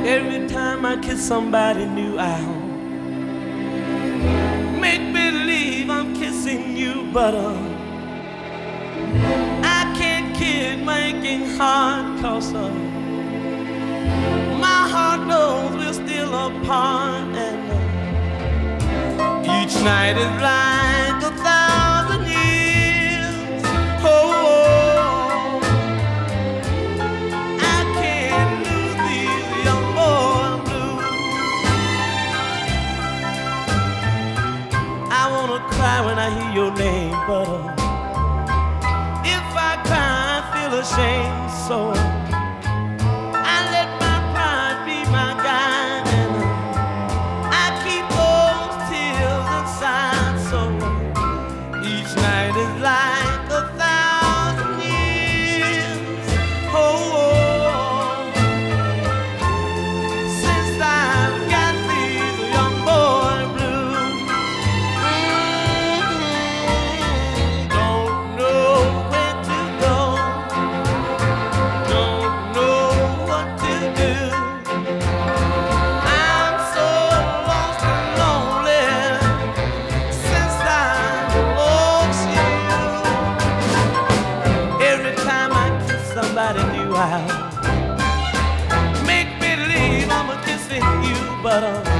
Every time I kiss somebody new, I'll make believe I'm kissing you, but I can't keep making hard, 'cause my heart knows we're still apart, and each night is like 1,000 years. Oh, I can't lose these young boys blues. I wanna cry when I hear your name, but if I cry, I feel ashamed, so I let my pride be my guide, and I keep those tears inside. So each night is like 1,000 years. Oh, since I've got these young boy blues. Don't know where to go, don't know what to do. I'm so lost and lonely since I lost you. Every time I kiss somebody new, I'll make believe I'm kissing you, but